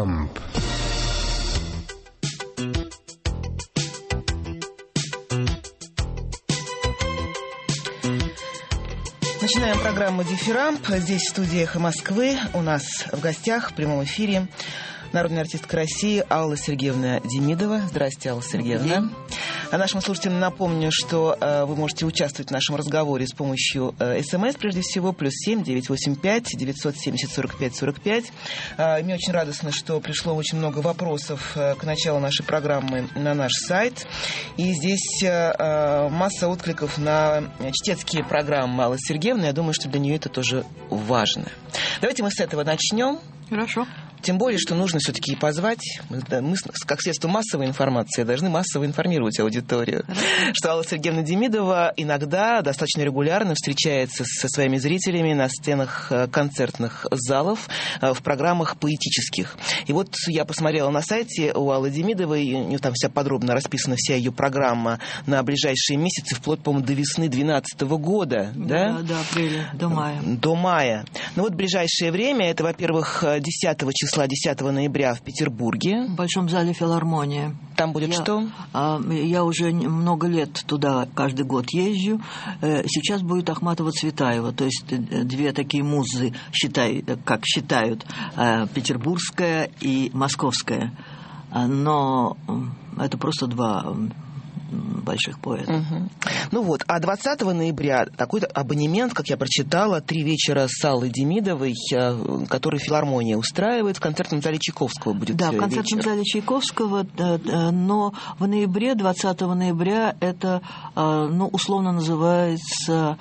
Дифирамб. Начинаем программу «Дифирамб». Здесь в студии «Эхо Москвы». У нас в гостях в прямом эфире народная артистка России Алла Сергеевна Демидова. Здравствуйте, Алла Сергеевна. А нашим слушателям напомню, что вы можете участвовать в нашем разговоре с помощью СМС, прежде всего, +7 985 970 45 45. Мне очень радостно, что пришло очень много вопросов к началу нашей программы на наш сайт. И здесь масса откликов на чтецкие программы Аллы Сергеевны. Я думаю, что для нее это тоже важно. Давайте мы с этого начнем. Хорошо. Тем более, что нужно все-таки позвать. Мы, как средство массовой информации, должны массово информировать аудиторию. Что Алла Сергеевна Демидова иногда достаточно регулярно встречается со своими зрителями на сценах концертных залов, в программах поэтических. И вот я посмотрела на сайте у Аллы Демидовой, там вся подробно расписана вся ее программа на ближайшие месяцы, вплоть, по-моему, до весны 2012 года. Да, апреля, до мая. До мая. Ну вот ближайшее время, это, во-первых, 10 ноября в Петербурге. В Большом зале филармония. Там будет что? Я уже много лет туда каждый год езжу. Сейчас будет Ахматова-Цветаева, то есть две такие музы, как считают, петербургская и московская. Но это просто два больших поэтов. Угу. Ну вот, а 20 ноября такой-то абонемент, как я прочитала, 3 вечера с Аллой Демидовой, который филармония устраивает, в концертном зале Чайковского будет вечер. Да, в концертном вечер. зале Чайковского, но в ноябре, 20 ноября, это, условно называется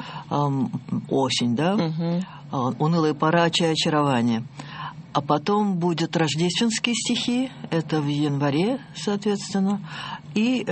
осень, да? Угу. «Унылая пора, чай очарования». А потом будет рождественские стихи, это в январе, соответственно, и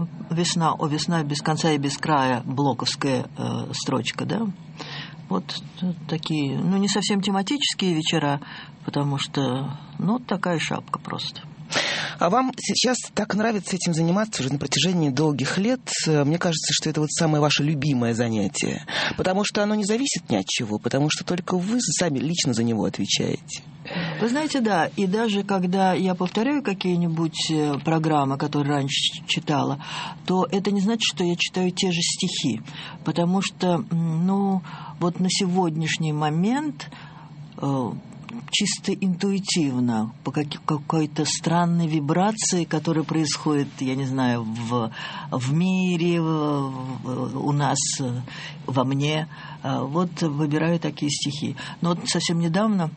весна без конца и без края, блоковская строчка, да. Вот такие, не совсем тематические вечера, потому что, такая шапка просто. А вам сейчас так нравится этим заниматься уже на протяжении долгих лет? Мне кажется, что это вот самое ваше любимое занятие. Потому что оно не зависит ни от чего, потому что только вы сами лично за него отвечаете. Вы знаете, да, и даже когда я повторяю какие-нибудь программы, которые раньше читала, то это не значит, что я читаю те же стихи. Потому что, вот на сегодняшний момент чисто интуитивно, по какой-то странной вибрации, которая происходит, я не знаю, в мире, у нас, во мне, вот выбираю такие стихи. Но вот совсем недавно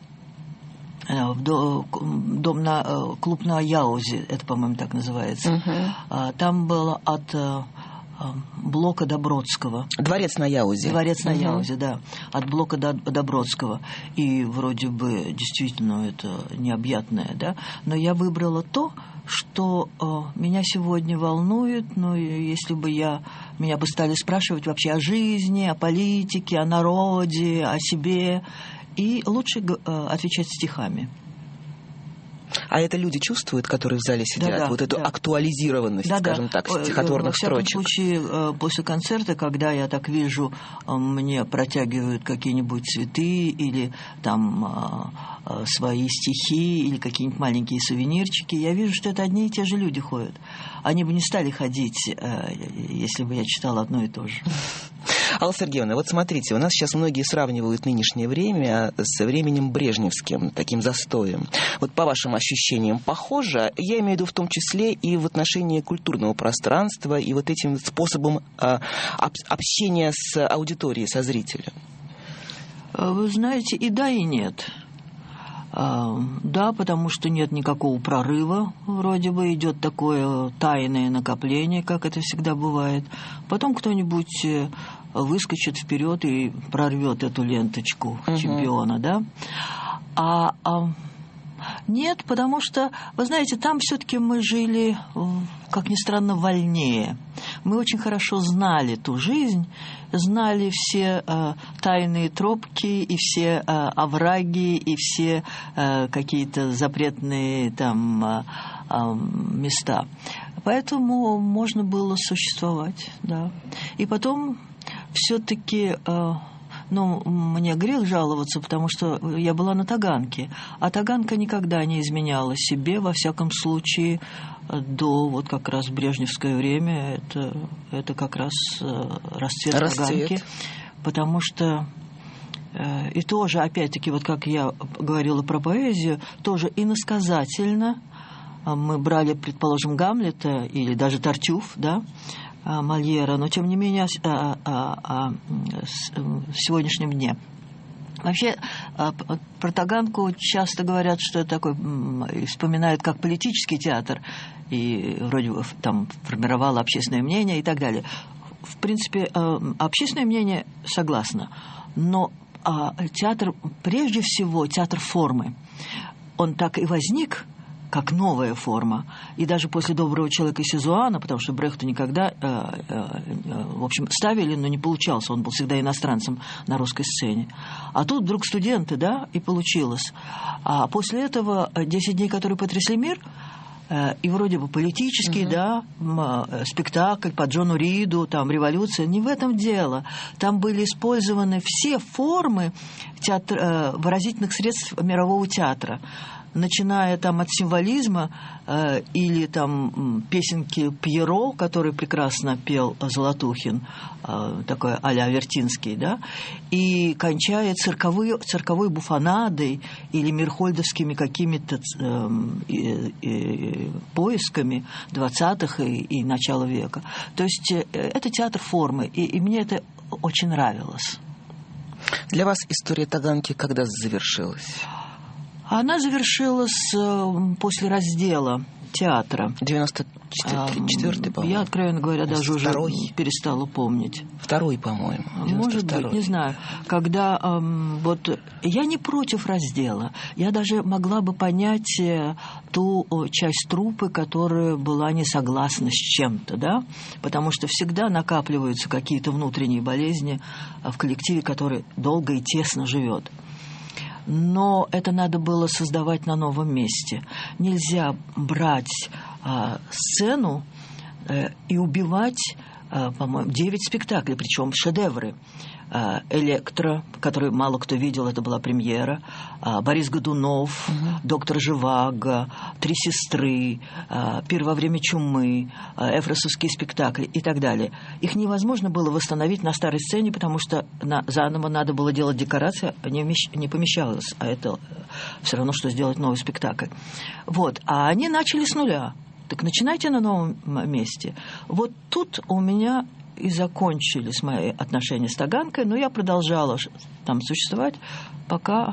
клуб на Яузе, это, по-моему, так называется, там было от Блока Добродского. Дворец на Яузе. Дворец на Яузе, да. От Блока Добродского. И вроде бы действительно это необъятное, да. Но я выбрала то, что меня сегодня волнует. Если бы меня бы стали спрашивать вообще о жизни, о политике, о народе, о себе. И лучше отвечать стихами. А это люди чувствуют, которые в зале сидят? Да, вот эту актуализированность, скажем так, стихотворных строчек? Во всяком случае, после концерта, когда я так вижу, мне протягивают какие-нибудь цветы или там свои стихи или какие-нибудь маленькие сувенирчики, я вижу, что это одни и те же люди ходят. Они бы не стали ходить, если бы я читала одно и то же. Алла Сергеевна, вот смотрите, у нас сейчас многие сравнивают нынешнее время с временем брежневским, таким застоем. Вот по вашим ощущениям похоже? Я имею в виду в том числе и в отношении культурного пространства, и вот этим способом общения с аудиторией, со зрителем. Вы знаете, и да, и нет. Да, потому что нет никакого прорыва, вроде бы идет такое тайное накопление, как это всегда бывает. Потом кто-нибудь выскочит вперед и прорвет эту ленточку чемпиона, да? Нет, потому что, вы знаете, там все-таки мы жили, как ни странно, вольнее. Мы очень хорошо знали ту жизнь, знали все тайные тропки и все овраги и все какие-то запретные там места. Поэтому можно было существовать, да. И потом все-таки Ну, мне грех жаловаться, потому что я была на Таганке, а Таганка никогда не изменяла себе, во всяком случае, до вот как раз брежневское время, это как раз расцвет Таганки, потому что и тоже, опять-таки, вот как я говорила про поэзию, тоже иносказательно мы брали, предположим, Гамлета или даже Тартюф, да, Мольера, но тем не менее в сегодняшнем дне. Вообще про Таганку часто говорят, что это такой, вспоминают как политический театр, и вроде там формировало общественное мнение и так далее. В принципе, общественное мнение согласно, но театр, прежде всего, театр формы, он так и возник как новая форма. И даже после «Доброго человека» и Сезуана, потому что Брехта никогда, в общем, ставили, но не получался. Он был всегда иностранцем на русской сцене. А тут вдруг студенты, да, и получилось. А после этого «10 дней, которые потрясли мир», и вроде бы политический, да, спектакль по Джону Риду, там революция, не в этом дело. Там были использованы все формы выразительных средств мирового театра, начиная там от символизма или там песенки Пьеро, который прекрасно пел Золотухин, такой а-ля Вертинский, да, и кончая цирковой буфонадой или мирхольдовскими какими-то поисками 20-х и начала века. То есть это театр формы, и мне это очень нравилось. Для вас история Таганки когда завершилась? Она завершилась после раздела театра. 94-й, по-моему. Я, откровенно говоря, даже уже перестала помнить. Второй, по-моему. Может быть, не знаю. Когда вот я не против раздела. Я даже могла бы понять ту часть труппы, которая была не согласна с чем-то, да? Потому что всегда накапливаются какие-то внутренние болезни в коллективе, который долго и тесно живет. Но это надо было создавать на новом месте. Нельзя брать сцену и убивать, по-моему, 9 спектаклей, причем шедевры. «Электро», который мало кто видел, это была премьера, Борис Годунов, «Доктор Живаго», «Три сестры», «Пир во время чумы», эфросовские спектакли и так далее. Их невозможно было восстановить на старой сцене, потому что заново надо было делать декорации, не помещалось, а это все равно, что сделать новый спектакль. Вот. А они начали с нуля. Так начинайте на новом месте. Вот тут у меня и закончились мои отношения с Таганкой, но я продолжала там существовать, пока,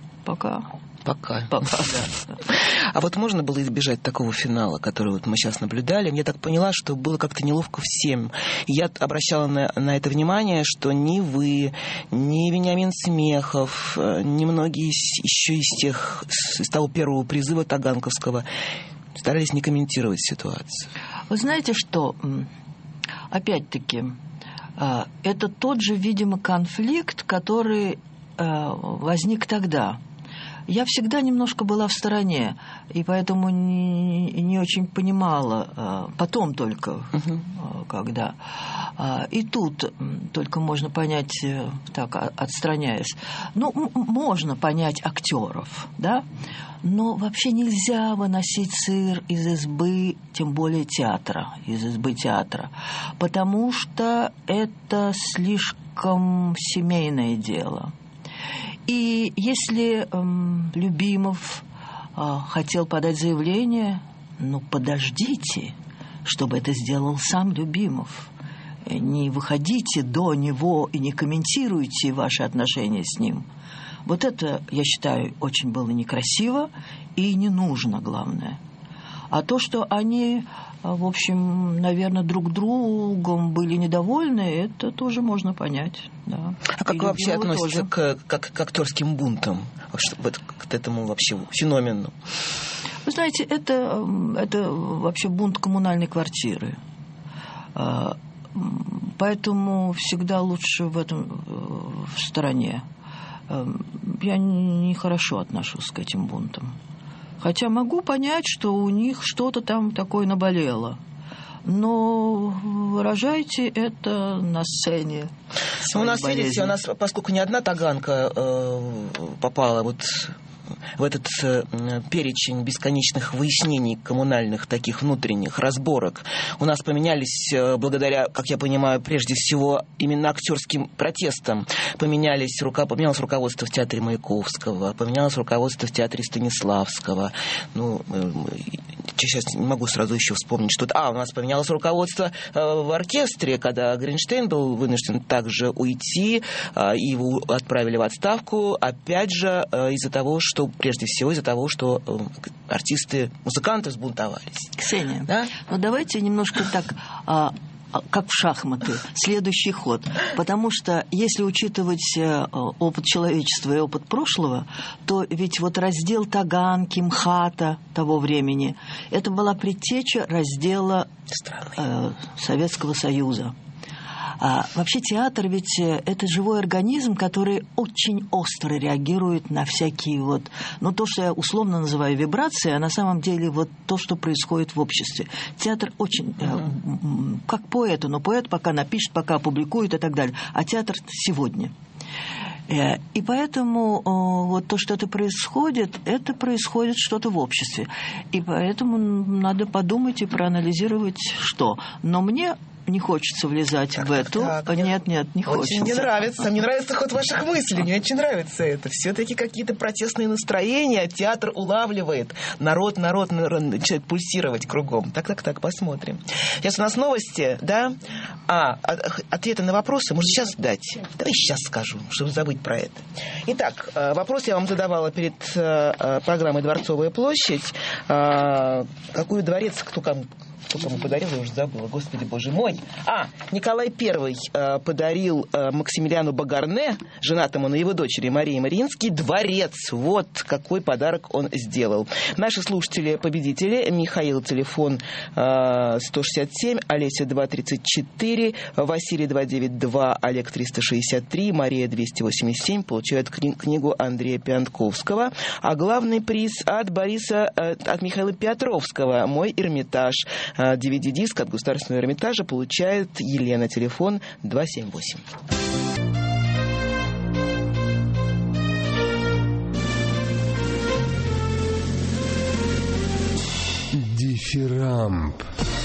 да. А вот можно было избежать такого финала, который вот мы сейчас наблюдали? Я так поняла, что было как-то неловко всем. Я обращала на это внимание, что ни вы, ни Вениамин Смехов, ни многие еще из того первого призыва таганковского старались не комментировать ситуацию. Вы знаете что? Опять-таки, это тот же, видимо, конфликт, который возник тогда. Я всегда немножко была в стороне, и поэтому не очень понимала, потом только, когда. И тут только можно понять, так, отстраняясь. Ну, можно понять актеров, да, но вообще нельзя выносить сыр из избы, тем более театра, потому что это слишком семейное дело. И если Любимов хотел подать заявление, ну, подождите, чтобы это сделал сам Любимов. Не выходите до него и не комментируйте ваши отношения с ним. Вот это, я считаю, очень было некрасиво и не нужно, главное. А то, что они, в общем, наверное, друг другом были недовольны, это тоже можно понять. Да. А как вы вообще относитесь к актерским бунтам, к этому вообще феномену? Вы знаете, это вообще бунт коммунальной квартиры. Поэтому всегда лучше в стороне. Я нехорошо отношусь к этим бунтам. Хотя могу понять, что у них что-то там такое наболело. но выражайте это на сцене. У нас, видите, поскольку ни одна таганка попала вот в этот перечень бесконечных выяснений коммунальных, таких внутренних разборок, у нас поменялись, благодаря, как я понимаю, прежде всего именно актерским протестам, поменялось руководство в театре Маяковского, поменялось руководство в театре Станиславского. Сейчас не могу сразу еще вспомнить что-то. У нас поменялось руководство в оркестре, когда Гринштейн был вынужден также уйти, и его отправили в отставку, опять же, прежде всего из-за того, что музыканты взбунтовались. Ксения, да? Давайте немножко так, как в шахматы, следующий ход. Потому что если учитывать опыт человечества и опыт прошлого, то ведь вот раздел Таганки, МХАТа того времени, это была предтеча раздела Советского Союза. Вообще театр ведь это живой организм, который очень остро реагирует на всякие то, что я условно называю вибрацией, а на самом деле то, что происходит в обществе. Театр очень, как поэту, но поэт пока напишет, пока опубликует и так далее, а театр сегодня. И поэтому то, что это происходит что-то в обществе. И поэтому надо подумать и проанализировать, что. Но мне не хочется влезать в эту. Нет, не хочется. Очень мне нравится ход ваших мыслей, мне очень нравится это. Все-таки какие-то протестные настроения театр улавливает. Народ начинает пульсировать кругом. Так, посмотрим. Сейчас у нас новости, да? Ответы на вопросы можно сейчас дать. Давай сейчас скажу, чтобы забыть про это. Итак, вопрос я вам задавала перед программой «Дворцовая площадь». Какой дворец, кто кому подарил, я уже забыла, господи боже мой. Николай I подарил Максимилиану Багарне, женатому на его дочери Марии Мариинский, дворец. Вот какой подарок он сделал. Наши слушатели-победители: Михаил, телефон 167, Олеся 234, Василий 292, Олег 363, Мария 287 получают книгу Андрея Пиантковского. А главный приз от Михаила Петровского «Мой Эрмитаж». DVD-диск от Государственного Эрмитажа получает Елена, телефон 278. Дифирамб.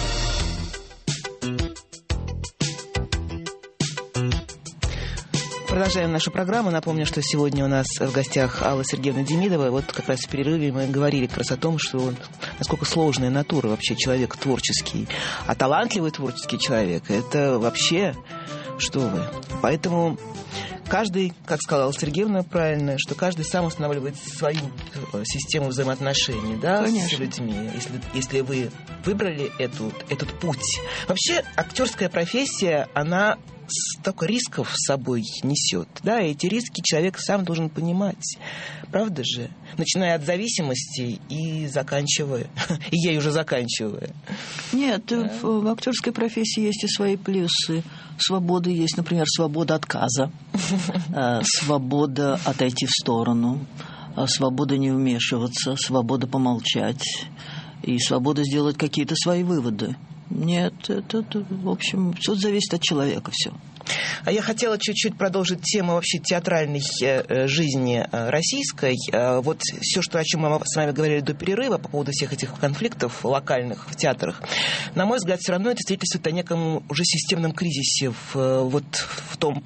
Продолжаем нашу программу. Напомню, что сегодня у нас в гостях Алла Сергеевна Демидова. Вот как раз в перерыве мы говорили как раз о том, что насколько сложная натура вообще человек творческий. А талантливый творческий человек — это вообще что вы. Поэтому каждый, как сказала Алла Сергеевна правильно, что каждый сам устанавливает свою систему взаимоотношений, да, с людьми. Если вы выбрали этот путь. Вообще актерская профессия, она столько рисков с собой несет. Да, и эти риски человек сам должен понимать. Правда же? Начиная от зависимости и заканчивая. И ей уже заканчивая. Нет, в актерской профессии есть и свои плюсы. Свобода есть, например, свобода отказа, свобода отойти в сторону, свобода не вмешиваться, свобода помолчать и свобода сделать какие-то свои выводы. Нет, это, в общем, все зависит от человека, все. А я хотела чуть-чуть продолжить тему вообще театральной жизни российской. Вот все, о чем мы с вами говорили до перерыва по поводу всех этих конфликтов локальных в театрах, на мой взгляд, все равно это свидетельствует о неком уже системном кризисе в том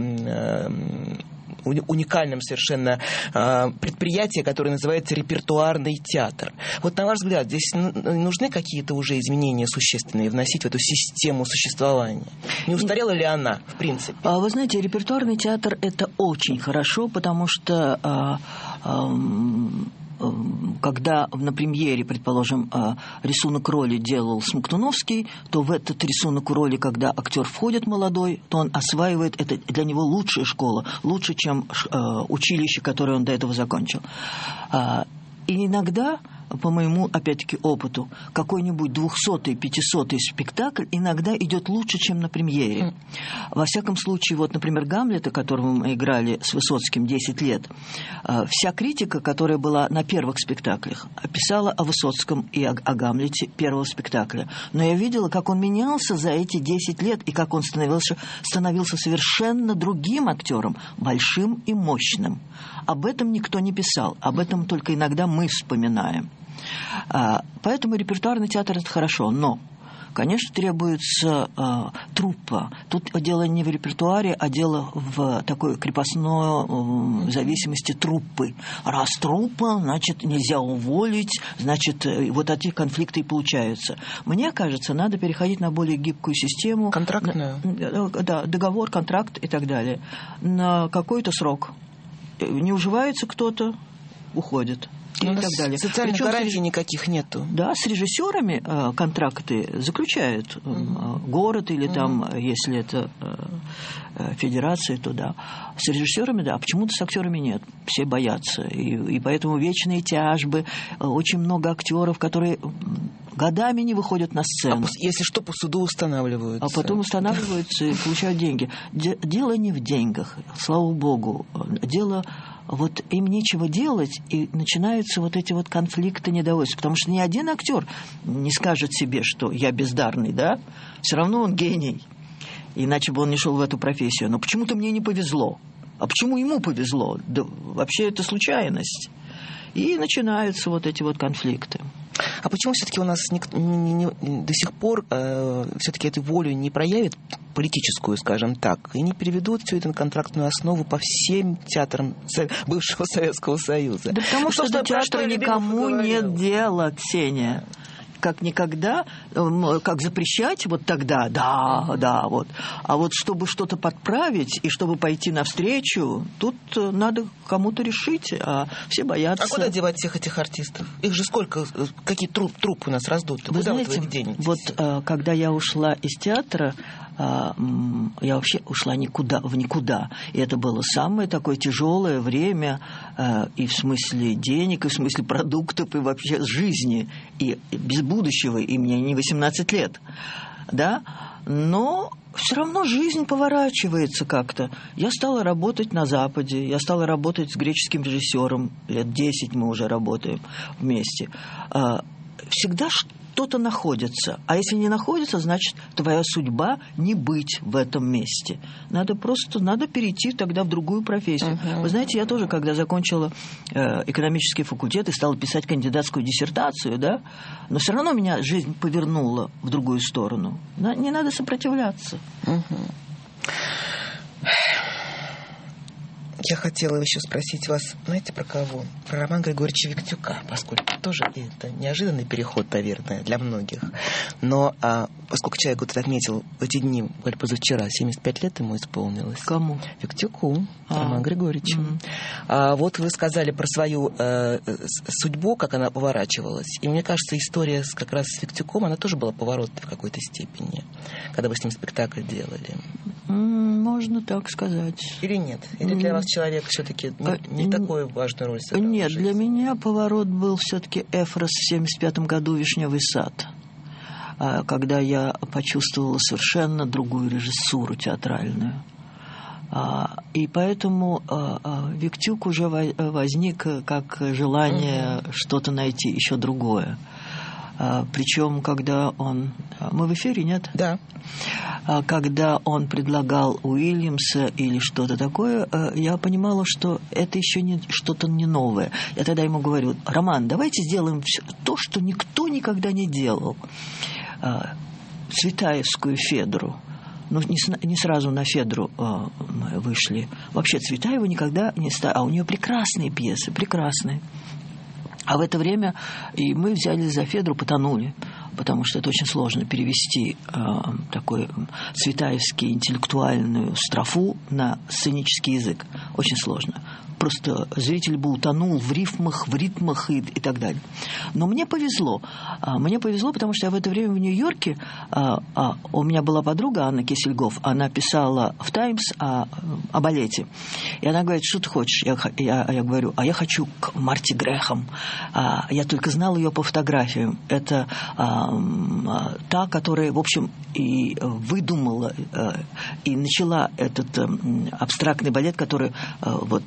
уникальном совершенно предприятии, которое называется репертуарный театр. Вот на ваш взгляд, здесь нужны какие-то уже изменения существенные вносить в эту систему существования? Не устарела ли она, в принципе? Вы знаете, репертуарный театр – это очень хорошо, потому что когда на премьере, предположим, рисунок роли делал Смоктуновский, то в этот рисунок роли, когда актер входит молодой, то он осваивает, это для него лучшая школа, лучше, чем училище, которое он до этого закончил. И иногда по моему, опять-таки, опыту, какой-нибудь 200-й, 500-й спектакль иногда идет лучше, чем на премьере. Во всяком случае, вот, например, «Гамлета», которого мы играли с Высоцким 10 лет, вся критика, которая была на первых спектаклях, писала о Высоцком и о «Гамлете» первого спектакля. Но я видела, как он менялся за эти 10 лет, и как он становился совершенно другим актером, большим и мощным. Об этом никто не писал, об этом только иногда мы вспоминаем. Поэтому репертуарный театр – это хорошо, но, конечно, требуется труппа. Тут дело не в репертуаре, а дело в такой крепостной зависимости труппы. Раз труппа, значит, нельзя уволить, значит, вот эти конфликты и получаются. Мне кажется, надо переходить на более гибкую систему. Контрактную? Да, договор, контракт и так далее. На какой-то срок. Не уживается кто-то, уходит. И так далее. Социальных гарантий никаких нету. Да, с режиссерами контракты заключают город или там, если это федерация, то да. С режиссерами, да, а почему-то с актерами нет. Все боятся. И поэтому вечные тяжбы, очень много актеров, которые годами не выходят на сцену. Если что, по суду устанавливаются. А потом устанавливаются и получают деньги. Дело не в деньгах, слава богу. Дело... Вот им нечего делать, и начинаются вот эти вот конфликты, недовольства. Потому что ни один актер не скажет себе, что я бездарный, да? Все равно он гений. Иначе бы он не шел в эту профессию. Но почему-то мне не повезло. А почему ему повезло? Да, вообще это случайность. И начинаются вот эти вот конфликты. А почему все-таки у нас до сих пор все-таки эту волю не проявит, политическую, скажем так, и не переведут все это на контрактную основу по всем театрам бывшего Советского Союза? Да потому что до театра никому нет дела, Ксения. Как никогда, как запрещать вот тогда, да, вот. А вот чтобы что-то подправить и чтобы пойти навстречу, тут надо кому-то решить, а все боятся. А куда девать всех этих артистов? Их же сколько, какие труппы у нас раздуты? Вы куда знаете, вы их денете? Вот когда я ушла из театра, я вообще ушла в никуда. И это было самое такое тяжелое время и в смысле денег, и в смысле продуктов, и вообще жизни. И без будущего, и мне не 18 лет. Да? Но все равно жизнь поворачивается как-то. Я стала работать на Западе, я стала работать с греческим режиссером. Лет 10 мы уже работаем вместе. Всегда что-то находится. А если не находится, значит, твоя судьба не быть в этом месте. Надо перейти тогда в другую профессию. Вы знаете, я тоже, когда закончила экономический факультет и стала писать кандидатскую диссертацию, да, но все равно меня жизнь повернула в другую сторону. Не надо сопротивляться. Я хотела еще спросить вас, знаете, про кого? Про Романа Григорьевича Виктюка, поскольку тоже это неожиданный переход, наверное, для многих. Но поскольку человек вот отметил в эти дни, или позавчера, 75 лет ему исполнилось. Кому? Виктюку, Роману Григорьевичу. Вот вы сказали про свою судьбу, как она поворачивалась. И мне кажется, история как раз с Виктюком, она тоже была поворотной в какой-то степени, когда вы с ним спектакль делали. Можно так сказать. Или нет? Или для вас человек все-таки не такую важную роль сыграл? Нет, для меня поворот был все-таки Эфрос в 1975 году «Вишневый сад», когда я почувствовала совершенно другую режиссуру театральную. И поэтому Виктюк уже возник как желание что-то найти, еще другое. Причем, когда он... Мы в эфире, нет? Да. Когда он предлагал Уильямса или что-то такое, я понимала, что это еще не что-то не новое. Я тогда ему говорю: Роман, давайте сделаем все то, что никто никогда не делал. Цветаевскую Федру. Ну, не сразу на Федру мы вышли. Вообще Цветаева никогда не ставила. А у нее прекрасные пьесы, прекрасные. А в это время и мы взялись за Федру, потонули, потому что это очень сложно перевести такой цветаевский интеллектуальную строфу на сценический язык. Очень сложно. просто зритель бы утонул в рифмах, в ритмах и так далее. Но мне повезло. Мне повезло, потому что я в это время в Нью-Йорке, у меня была подруга Анна Кисельгоф, она писала в «Таймс» о балете. И она говорит, что ты хочешь? Я говорю, я хочу к Марти Грэхэм. Я только знал ее по фотографиям. Это та, которая, в общем, и выдумала, и начала этот абстрактный балет, который вот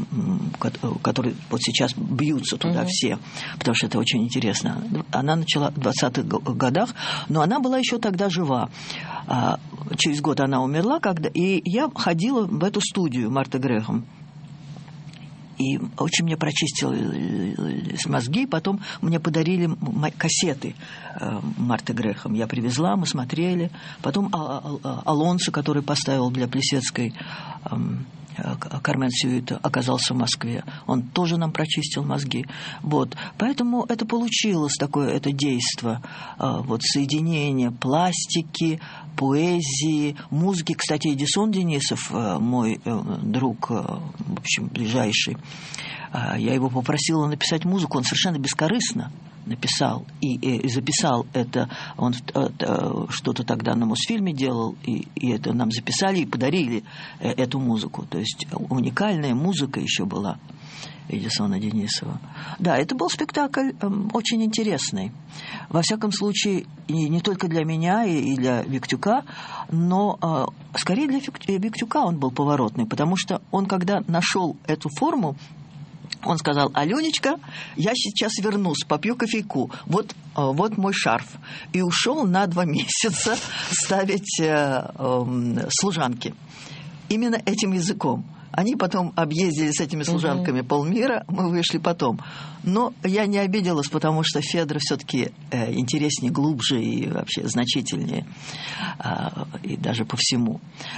сейчас бьются туда все, потому что это очень интересно. Она начала в 20-х годах, но она была еще тогда жива. Через год она умерла, и я ходила в эту студию Марты Грэхэм. И очень мне прочистились мозги. Потом мне подарили кассеты Марты Грэхэм. Я привезла, мы смотрели. Потом Алонсо, который поставил для Плисецкой Кармен Сьюита, оказался в Москве. Он тоже нам прочистил мозги. Вот. Поэтому это получилось такое это действо. Вот, соединение пластики, поэзии, музыки. Кстати, Эдисон Денисов, мой друг, в общем, ближайший, я его попросила написать музыку. Он совершенно бескорыстно написал и записал это. Он что-то тогда на Мосфильме делал, и это нам записали и подарили эту музыку. То есть уникальная музыка еще была Эдисона Денисова. Да, это был спектакль очень интересный. Во всяком случае, и не только для меня и для Виктюка, но скорее для Виктюка он был поворотный, потому что он, когда нашел эту форму, он сказал: «Аленечка, я сейчас вернусь, попью кофейку. Вот мой шарф». И ушел на 2 месяца ставить служанки. Именно этим языком. Они потом объездили с этими служанками полмира, мы вышли потом. Но я не обиделась, потому что Федор все-таки интереснее, глубже и вообще значительнее. И даже по всему.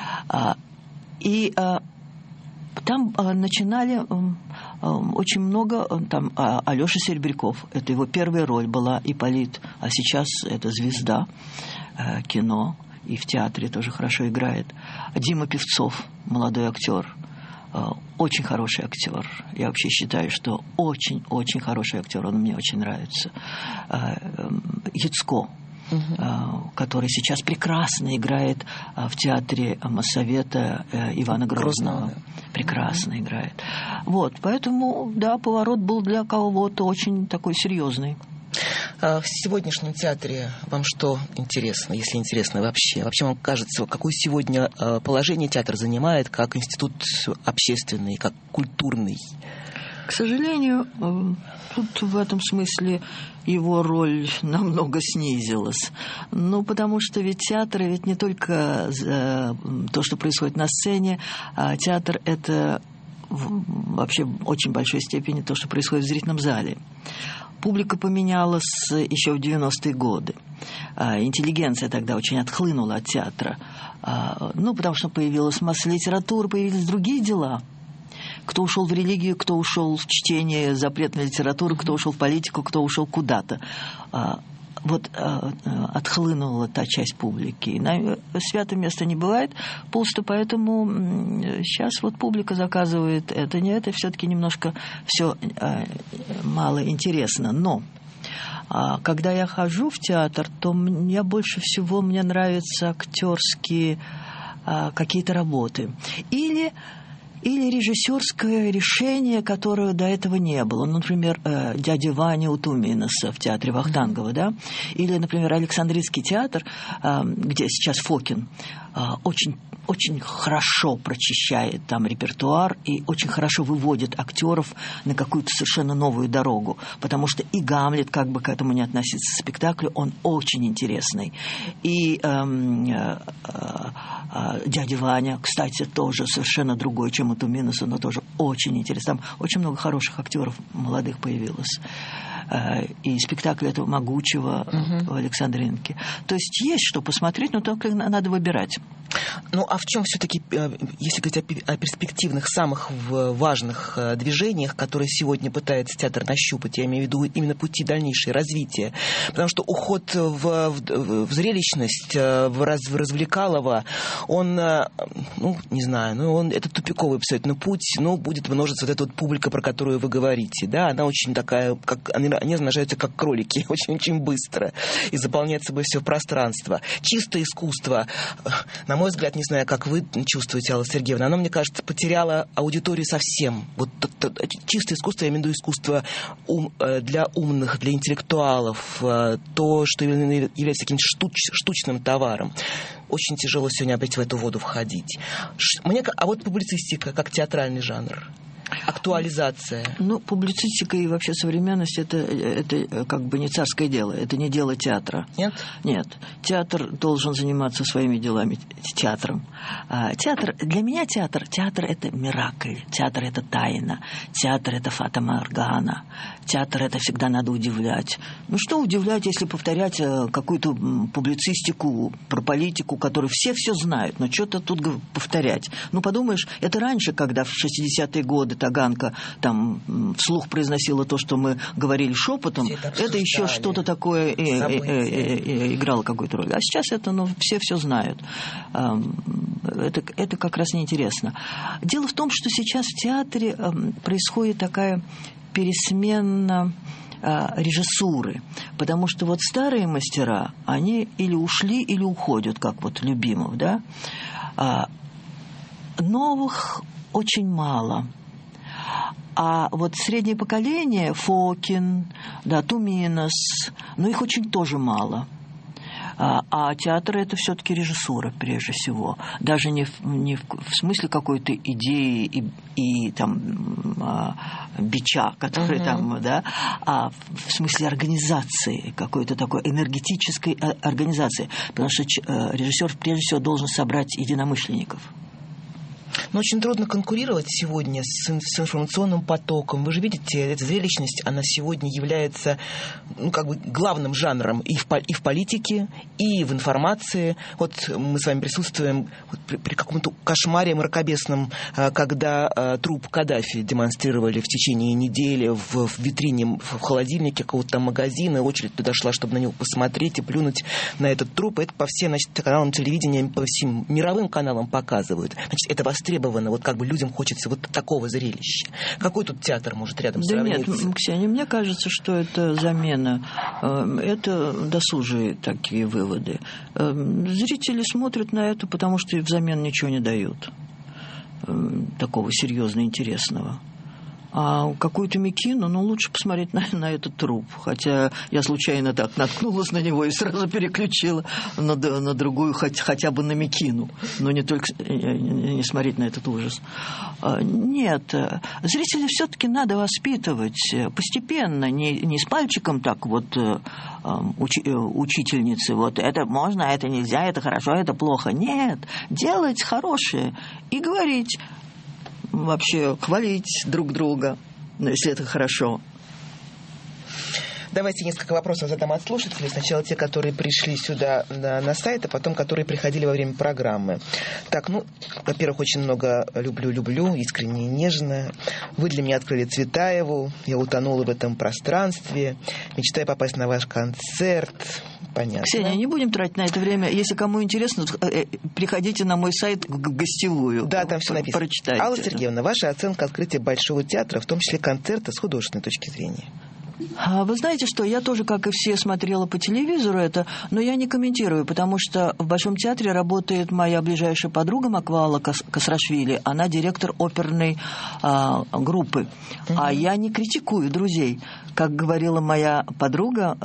Там начинали очень много, там Алёша Серебряков, это его первая роль была, Ипполит, а сейчас это звезда кино, и в театре тоже хорошо играет. Дима Певцов, молодой актер, очень хороший актер. Я вообще считаю, что очень-очень хороший актер, он мне очень нравится. Яцко, который сейчас прекрасно играет в театре Моссовета Ивана Грозного. Прекрасно играет. Вот, поэтому, да, поворот был для кого-то очень такой серьезный. В сегодняшнем театре вам что интересно, если интересно вообще? Вообще вам кажется, какое сегодня положение театр занимает как институт общественный, как культурный? К сожалению, тут в этом смысле его роль намного снизилась. Ну, потому что ведь театр, ведь не только то, что происходит на сцене, а театр — это вообще в очень большой степени то, что происходит в зрительном зале. Публика поменялась еще в 90-е годы. Интеллигенция тогда очень отхлынула от театра. Ну, потому что появилась масса литературы, появились другие дела. Кто ушел в религию, кто ушел в чтение запретной литературы, кто ушел в политику, кто ушел куда-то. Вот отхлынула та часть публики. И святое место не бывает пусто, поэтому сейчас вот публика заказывает это. Не это, все-таки немножко все мало интересно. Но когда я хожу в театр, то мне больше всего нравятся актерские какие-то работы. Или режиссерское решение, которое до этого не было. Ну, например, «Дядя Ваня» у Туминаса в театре Вахтангова, да? Или, например, Александрийский театр, где сейчас Фокин, очень, очень хорошо прочищает там репертуар и очень хорошо выводит актеров на какую-то совершенно новую дорогу. Потому что и «Гамлет», как бы к этому не относиться, спектаклю, он очень интересный. И «Дядя Ваня», кстати, тоже совершенно другой, чем у Туминаса, но тоже очень интересно. Там очень много хороших актеров молодых появилось. и спектакль этого могучего в Александринке. То есть есть что посмотреть, но только надо выбирать. Ну, а в чем все-таки, если говорить о перспективных, самых важных движениях, которые сегодня пытается театр нащупать, я имею в виду именно пути дальнейшего развития? Потому что уход в зрелищность, в развлекалово, он, ну, не знаю, это тупиковый абсолютно путь, но будет множиться вот эта вот публика, про которую вы говорите, да, она очень такая, они размножаются как кролики, очень-очень быстро, и заполняет собой все пространство. Чистое искусство, на мой взгляд, не знаю, как вы чувствуете, Алла Сергеевна, оно, мне кажется, потеряло аудиторию совсем. Вот чистое искусство, я имею в виду искусство для умных, для интеллектуалов, то, что является каким-то штучным товаром. Очень тяжело сегодня опять в эту воду входить. А вот публицистика, как театральный жанр, актуализация. Ну, публицистика и вообще современность это как бы не царское дело, это не дело театра. Нет? Нет. Театр должен заниматься своими делами, театром. Театр, для меня театр это миракль, театр это тайна, театр это фата моргана, театр это всегда надо удивлять. Ну, что удивлять, если повторять какую-то публицистику про политику, которую все знают, но что-то тут повторять. Ну, подумаешь, это раньше, когда в 60-е годы Таганка там вслух произносила то, что мы говорили шепотом, это еще что-то такое играло какую-то роль. А сейчас это, все знают. Это как раз неинтересно. Дело в том, что сейчас в театре происходит такая пересмена режиссуры, потому что вот старые мастера, они или ушли, или уходят, как вот Любимов, да? Новых очень мало. А вот среднее поколение, Фокин, да, Туминас, их очень тоже мало. А театр – это все-таки режиссура, прежде всего. Даже не в смысле какой-то идеи и там бича, который там, да, а в смысле организации, какой-то такой энергетической организации. Потому что режиссер, прежде всего, должен собрать единомышленников. Но очень трудно конкурировать сегодня с информационным потоком. Вы же видите, эта зрелищность, она сегодня является главным жанром и в политике, и в информации. Вот мы с вами присутствуем при каком-то кошмаре мракобесном, когда труп Каддафи демонстрировали в течение недели в витрине, в холодильнике какого-то там магазина, и очередь туда шла, чтобы на него посмотреть и плюнуть на этот труп. Это по всем, каналам телевидения, по всем мировым каналам показывают. Значит, это востребовано, людям хочется вот такого зрелища. Какой тут театр может рядом сравниться? Да нет, Ксения, мне кажется, что это замена. Это досужие такие выводы. Зрители смотрят на это, потому что взамен ничего не дают. Такого серьезно интересного. А какую-то мекину, лучше посмотреть на этот труп. Хотя я случайно так наткнулась на него и сразу переключила на другую, хотя бы на мекину. Но не только не смотреть на этот ужас. Нет, зрителей все-таки надо воспитывать постепенно, не с пальчиком так вот учительницы. Вот это можно, это нельзя, это хорошо, это плохо. Нет, делать хорошее и говорить. Вообще хвалить друг друга, если это хорошо. Давайте несколько вопросов задам от слушателей. Сначала те, которые пришли сюда на сайт, а потом, которые приходили во время программы. Так, во-первых, очень много люблю, искренне и нежно. Вы для меня открыли Цветаеву. Я утонула в этом пространстве. Мечтаю попасть на ваш концерт. Понятно. Ксения, не будем тратить на это время. Если кому интересно, приходите на мой сайт в гостевую. Да, там все написано. Прочитайте. Алла Сергеевна, ваша оценка открытия Большого театра, в том числе концерта, с художественной точки зрения? Вы знаете что, я тоже, как и все, смотрела по телевизору это, но я не комментирую, потому что в Большом театре работает моя ближайшая подруга Маквала Касрашвили, она директор оперной группы, а я не критикую друзей. Как говорила моя подруга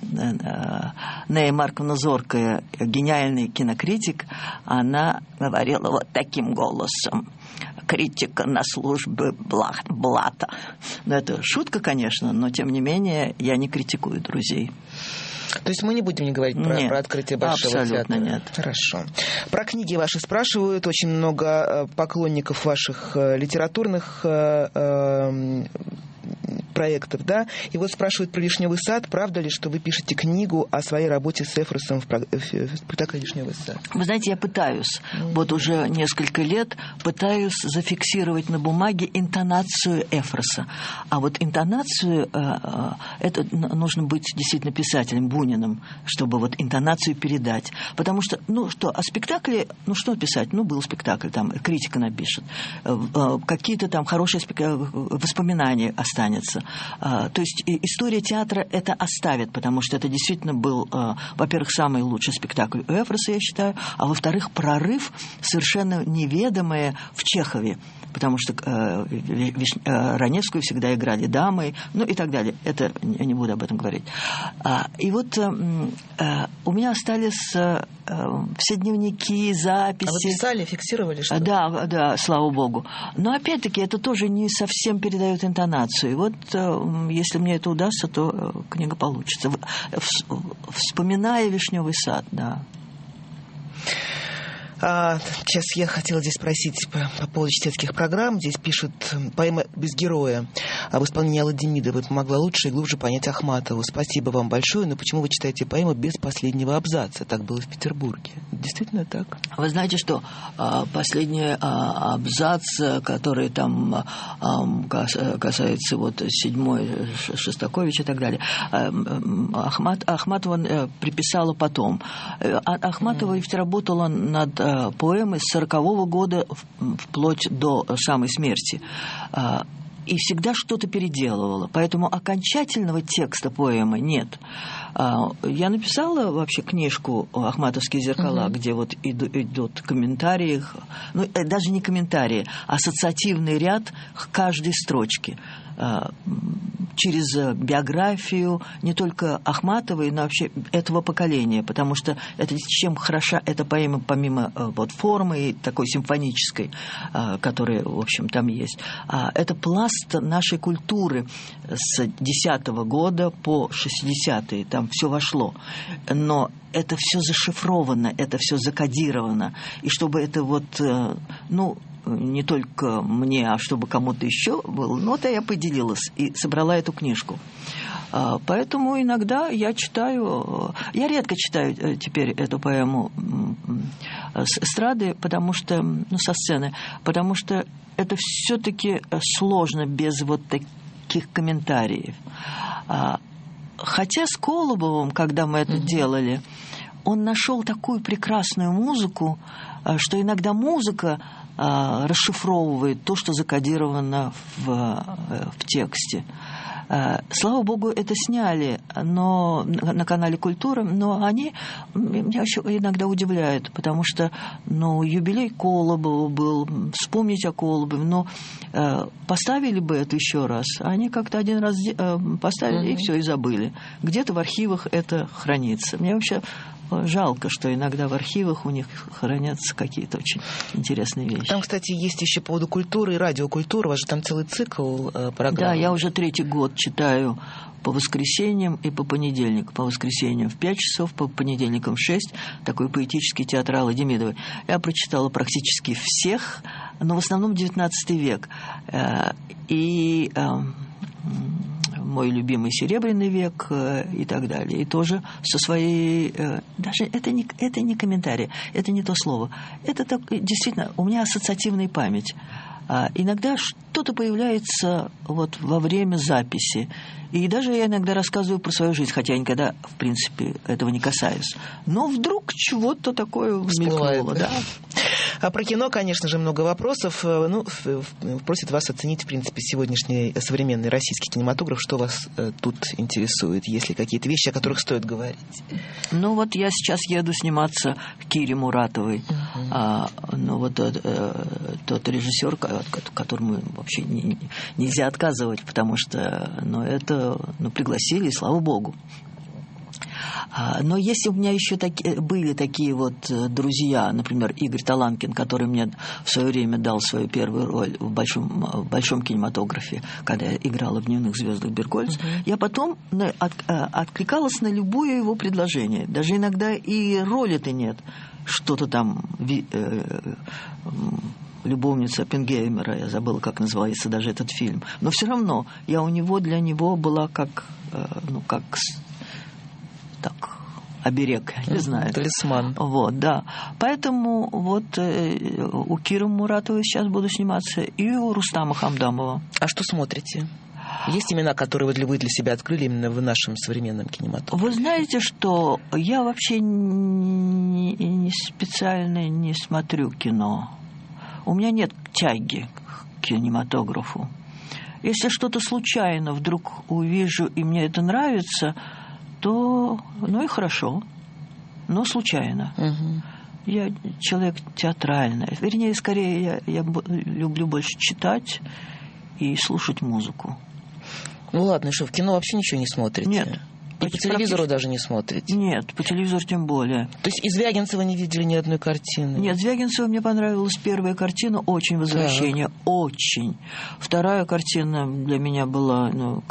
Нея Марковна Зоркая, гениальный кинокритик, она говорила вот таким голосом: критика на службе блата. Это шутка, конечно, но тем не менее я не критикую друзей. То есть мы не будем говорить про открытие Большого абсолютно театра? Нет. Хорошо. Про книги ваши спрашивают. Очень много поклонников ваших литературных проектов, да. И вот спрашивают про «Вишневый сад». Правда ли, что вы пишете книгу о своей работе с Эфросом в спектакле «Вишневый сад»? Вы знаете, я пытаюсь, вот уже несколько лет пытаюсь зафиксировать на бумаге интонацию Эфроса. А вот интонацию, это нужно быть действительно писателем, Буниным, чтобы вот интонацию передать. Потому что, о спектакле, что писать? Был спектакль, там критика напишет. Какие-то там хорошие воспоминания останется. То есть история театра это оставит, потому что это действительно был, во-первых, самый лучший спектакль у Эфроса, я считаю, а во-вторых, прорыв совершенно неведомый в Чехове, потому что Раневскую всегда играли дамы, и так далее. Это я не буду об этом говорить. И вот у меня остались все дневники, записи. А вы писали, фиксировали что-то? Да, слава богу. Но опять-таки это тоже не совсем передает интонацию. И вот если мне это удастся, то книга получится. Вспоминая «Вишневый сад», да. Сейчас я хотела здесь спросить по поводу чтецких программ. Здесь пишут поэма «Без героя» в исполнении Аллы Демидовой помогла лучше и глубже понять Ахматову. Спасибо вам большое, но почему вы читаете поэму без последнего абзаца? Так было в Петербурге. Действительно так? Вы знаете, что последний абзац, который там касается вот 7-й Шостаковича и так далее, Ахматова приписала потом. Ахматова ведь работала над поэмы с 40-го года вплоть до самой смерти. И всегда что-то переделывала. Поэтому окончательного текста поэмы нет. Я написала вообще книжку «Ахматовские зеркала», где вот идут комментарии, даже не комментарии, а ассоциативный ряд к каждой строчке. Через биографию не только Ахматовой, но вообще этого поколения, потому что это чем хороша эта поэма, помимо вот формы такой симфонической, которая, в общем, там есть. Это пласт нашей культуры с 10-го года по 60-е, там все вошло. Но это все зашифровано, это все закодировано. И чтобы это вот, не только мне, а чтобы кому-то еще было, то я поделилась и собрала эту книжку. Поэтому иногда я читаю, я редко читаю теперь эту поэму с эстрады, потому что, со сцены, потому что это все-таки сложно без вот таких комментариев. Хотя с Колобовым, когда мы это делали, он нашел такую прекрасную музыку, что иногда музыка расшифровывает то, что закодировано в тексте. Слава богу, это сняли на канале «Культура», но они меня еще иногда удивляют, потому что юбилей Колобова был, вспомнить о Колобове, но поставили бы это еще раз. Они как-то один раз поставили, и все, и забыли. Где-то в архивах это хранится. Мне вообще жалко, что иногда в архивах у них хранятся какие-то очень интересные вещи. Там, кстати, есть еще по поводу культуры и радиокультуры. У вас же там целый цикл программ. Да, я уже 3-й год читаю по воскресеньям и по понедельникам. По воскресеньям в 5 часов, по понедельникам в 6. Такой поэтический театр Аллы Демидовой. Я прочитала практически всех, но в основном 19 век. И мой любимый «Серебряный век» и так далее. И тоже со своей... Даже это не комментарий, это не то слово. Это так, действительно, у меня ассоциативная память. Иногда что-то появляется вот во время записи. И даже я иногда рассказываю про свою жизнь, хотя я никогда, в принципе, этого не касаюсь. Но вдруг чего-то такое мелькнуло. Да. А про кино, конечно же, много вопросов. Просят вас оценить, в принципе, сегодняшний современный российский кинематограф. Что вас тут интересует? Есть ли какие-то вещи, о которых стоит говорить? Вот я сейчас еду сниматься к Кире Муратовой. Тот режиссер, которому вообще нельзя отказывать, потому что это пригласили, и слава богу. Но если у меня еще были такие вот друзья, например, Игорь Таланкин, который мне в свое время дал свою первую роль в большом кинематографе, когда я играла в «Дневных звездах» Бергольц, я потом откликалась на любое его предложение. Даже иногда и роли-то нет. Что-то там любовница Оппенгеймера, я забыла, как называется даже этот фильм. Но все равно я для него была как оберег, не знаю. Талисман. Вот, да. Поэтому вот у Киры Муратовой сейчас буду сниматься, и у Рустама Хамдамова. А что смотрите? Есть имена, которые вы для себя открыли именно в нашем современном кинематографе? Вы знаете, что я вообще не специально не смотрю кино. У меня нет тяги к кинематографу. Если что-то случайно вдруг увижу, и мне это нравится, то, и хорошо, но случайно. Угу. Я человек театральный. Вернее, скорее, я люблю больше читать и слушать музыку. Ну ладно, что, в кино вообще ничего не смотрите? Нет. И по телевизору даже не смотрите? Нет, по телевизору тем более. То есть из Звягинцева не видели ни одной картины? Нет, Звягинцева мне понравилась первая картина, очень «Возвращение», очень. Вторая картина для меня была,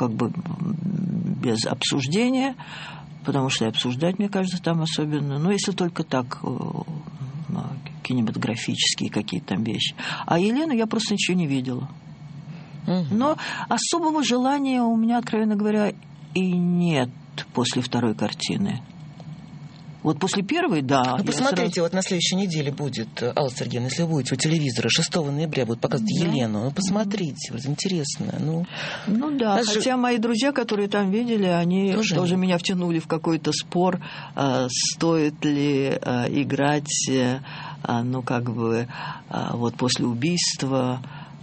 без обсуждения, потому что и обсуждать, мне кажется, там особенно, если только так, кинематографические какие-то там вещи. А Елену я просто ничего не видела. Но особого желания у меня, откровенно говоря, и нет после второй картины. Вот после первой, да. Посмотрите, вот на следующей неделе будет, Алла Сергеевна, если вы будете у телевизора, 6 ноября будет показывать Елену. Посмотрите, вот интересно. Да, хотя мои друзья, которые там видели, они тоже меня втянули в какой-то спор, стоит ли играть, вот после убийства,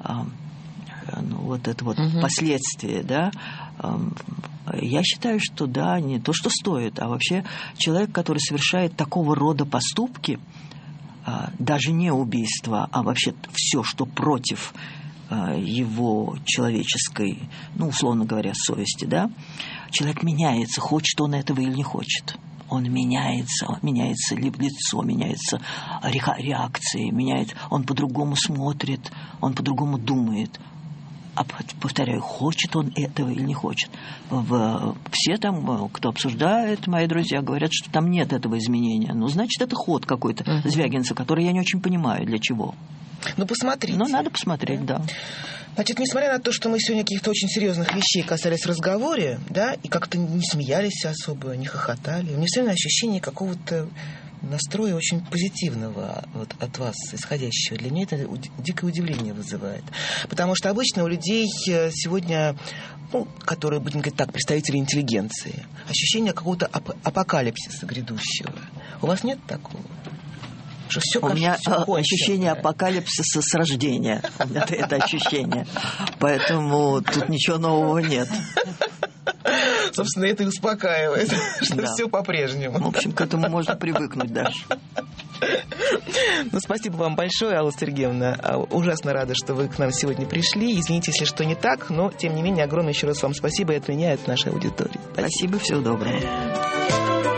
последствия, да. Я считаю, что да, не то, что стоит, а вообще человек, который совершает такого рода поступки, даже не убийство, а вообще все, что против его человеческой, условно говоря, совести, да, человек меняется, хочет он этого или не хочет. Он меняется лицо, меняется реакции, он по-другому смотрит, он по-другому думает. А повторяю, хочет он этого или не хочет. Все там, кто обсуждает, мои друзья, говорят, что там нет этого изменения. Значит, это ход какой-то Звягинцева, который я не очень понимаю, для чего. Посмотрите. Надо посмотреть, да. Значит, несмотря на то, что мы сегодня каких-то очень серьезных вещей касались в разговоре, да, и как-то не смеялись особо, не хохотали, у меня все равно ощущение какого-то настроя очень позитивного от вас исходящего. Для меня это дикое удивление вызывает. Потому что обычно у людей сегодня, которые, будем говорить так, представители интеллигенции, ощущение какого-то апокалипсиса грядущего. У вас нет такого? Что все, у меня ощущение апокалипсиса с рождения. Это ощущение. Поэтому тут ничего нового нет. Собственно, это и успокаивает, что все по-прежнему. В общем, к этому можно привыкнуть даже. Спасибо вам большое, Алла Сергеевна. Ужасно рада, что вы к нам сегодня пришли. Извините, если что не так, но, тем не менее, огромное еще раз вам спасибо и от меня, и от нашей аудитории. Спасибо, всего доброго.